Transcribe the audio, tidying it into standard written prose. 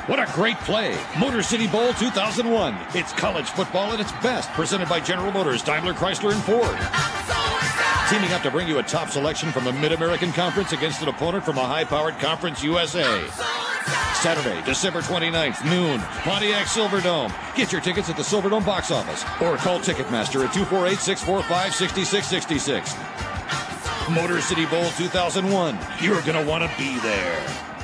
What a great play. Motor City Bowl 2001. It's college football at its best. Presented by General Motors, Daimler, Chrysler, and Ford. Teaming up to bring you a top selection from the Mid-American Conference against an opponent from the high-powered Conference USA. Saturday, December 29th, noon, Pontiac Silverdome. Get your tickets at the Silverdome box office or call Ticketmaster at 248-645-6666. Motor City Bowl 2001. You're going to want to be there.